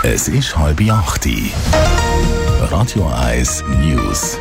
Es ist 7:30. Radio 1 News.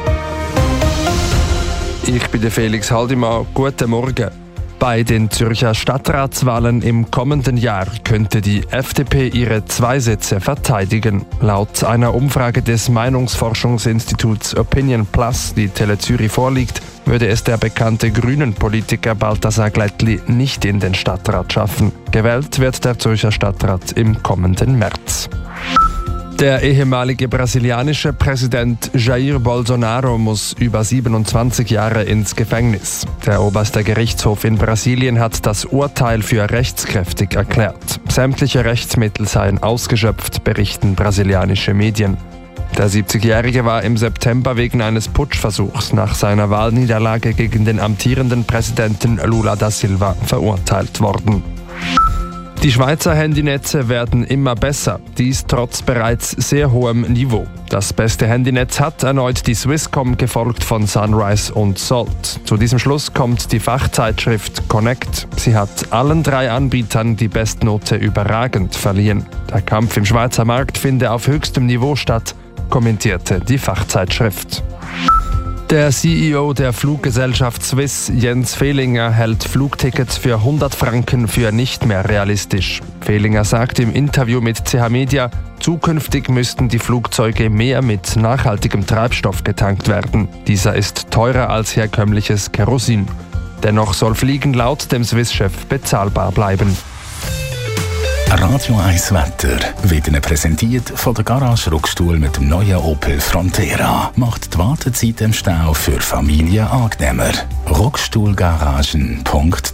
Ich bin der Felix Haldimann. Guten Morgen. Bei den Zürcher Stadtratswahlen im kommenden Jahr könnte die FDP ihre 2 Sitze verteidigen. Laut einer Umfrage des Meinungsforschungsinstituts Opinion Plus, die Tele Zürich vorliegt, würde es der bekannte Grünen-Politiker Balthasar Glättli nicht in den Stadtrat schaffen. Gewählt wird der Zürcher Stadtrat im kommenden März. Der ehemalige brasilianische Präsident Jair Bolsonaro muss über 27 Jahre ins Gefängnis. Der oberste Gerichtshof in Brasilien hat das Urteil für rechtskräftig erklärt. Sämtliche Rechtsmittel seien ausgeschöpft, berichten brasilianische Medien. Der 70-Jährige war im September wegen eines Putschversuchs nach seiner Wahlniederlage gegen den amtierenden Präsidenten Lula da Silva verurteilt worden. Die Schweizer Handynetze werden immer besser, dies trotz bereits sehr hohem Niveau. Das beste Handynetz hat erneut die Swisscom, gefolgt von Sunrise und Salt. Zu diesem Schluss kommt die Fachzeitschrift Connect. Sie hat allen 3 Anbietern die Bestnote überragend verliehen. Der Kampf im Schweizer Markt finde auf höchstem Niveau statt, kommentierte die Fachzeitschrift. Der CEO der Fluggesellschaft Swiss, Jens Fehlinger, hält Flugtickets für 100 Franken für nicht mehr realistisch. Fehlinger sagt im Interview mit CH Media, zukünftig müssten die Flugzeuge mehr mit nachhaltigem Treibstoff getankt werden. Dieser ist teurer als herkömmliches Kerosin. Dennoch soll Fliegen laut dem Swiss-Chef bezahlbar bleiben. Radio 1 Wetter wird Ihnen präsentiert von der Garage Ruckstuhl mit dem neuen Opel Frontera. Macht die Wartezeit im Stau für Familien angenehmer. Ruckstuhlgaragen.ch.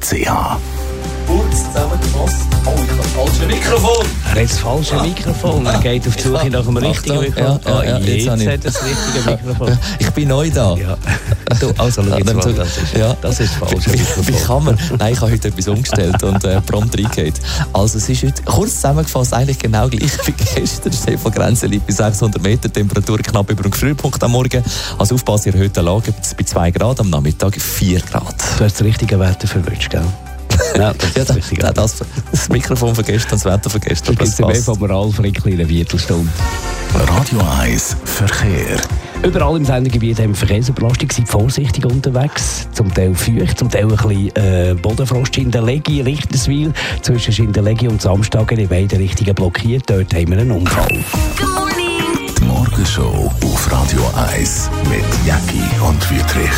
Kurz zusammengefasst. Oh, ich habe das falsche Mikrofon. Er hat das falsche Mikrofon. Er geht auf die Suche nach dem richtigen Mikrofon. Jetzt hat er das richtige Mikrofon. Ich bin neu da. Ja. Du, also schau jetzt mal, das ist das falsche Mikrofon. Wie kann man? Nein, ich habe heute etwas umgestellt und prompt reingeht. Also es ist heute, kurz zusammengefasst, eigentlich genau gleich wie gestern. Stefan Grenze liegt bei 600 Meter, Temperatur knapp über dem Gefrierpunkt am Morgen. Also aufpassen, in erhöhter Lage bei 2 Grad, am Nachmittag 4 Grad. Du hast das richtige Wetter verwünscht, gell? Ja, das Mikrofon vergessen, das Wetter vergessen. Da gibt es mehr von Moral für eine kleine Viertelstunde. Radio 1 Verkehr. Überall im Sendegebiet haben wir Verkehrsüberlastung. Seid vorsichtig unterwegs. Zum Teil feucht, zum Teil ein bisschen Bodenfrost. Schindelegi, Richterswil. Zwischen Schindelegi und Samstagen in beiden Richtungen blockiert. Dort haben wir einen Unfall. Die Morgenshow auf Radio 1 mit Jacki und Wüthrich.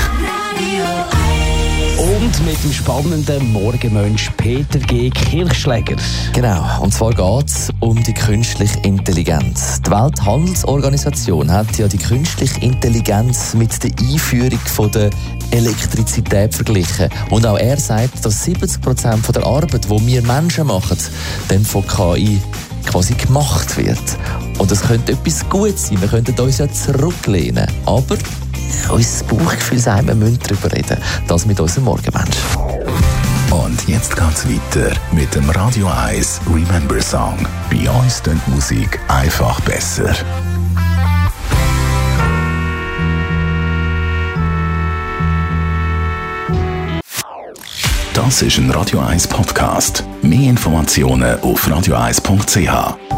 Und mit dem spannenden Morgenmensch Peter G. Kirchschläger. Genau, und zwar geht es um die künstliche Intelligenz. Die Welthandelsorganisation hat ja die künstliche Intelligenz mit der Einführung von der Elektrizität verglichen. Und auch er sagt, dass 70% der Arbeit, die wir Menschen machen, dann von KI quasi gemacht wird. Und das könnte etwas Gutes sein. Wir könnten uns ja zurücklehnen. Aber unser Bauchgefühl sagt, wir müssen darüber reden. Das mit unserem Morgenmensch. Und jetzt geht's weiter mit dem Radio 1 Remember Song. Bei uns klingt die Musik einfach besser. Das ist ein Radio 1 Podcast. Mehr Informationen auf radio1.ch.